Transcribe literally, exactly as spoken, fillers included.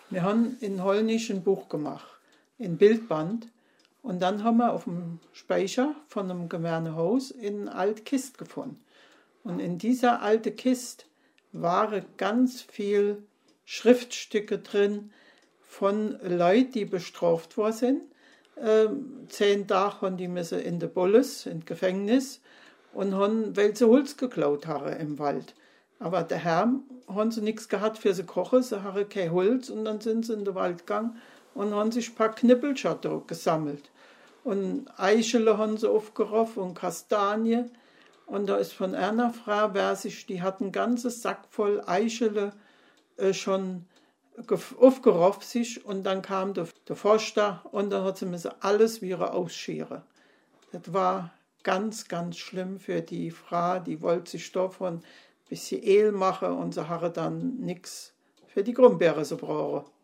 Wir haben in Hollnisch ein Buch gemacht, in Bildband. Und dann haben wir auf dem Speicher von einem gemeinen Haus eine alte Kiste gefunden. Und in dieser alten Kiste waren ganz viel Schriftstücke drin von Leuten, die bestraft worden sind. Ähm, zehn Tage haben die müssen in der Bolles, in Gefängnis, und haben, weil sie Holz geklaut haben im Wald. Aber der Herr haben sie nichts gehabt für sie kochen, sie haben kein Holz, und dann sind sie in den Wald gegangen und haben sich ein paar Knippelschatten gesammelt. Und Eichele haben sie aufgerafft und Kastanie. Und da ist von einer Frau, wer sich, die hat einen ganzen Sack voll Eichele äh, schon aufgerafft sich. Und dann kam der, der Forster und dann hat sie müssen alles wieder ausscheren. Das war ganz, ganz schlimm für die Frau, die wollte sich davon ein bisschen Ehl machen und sie hatte dann nichts für die Grumbeere zu brauchen.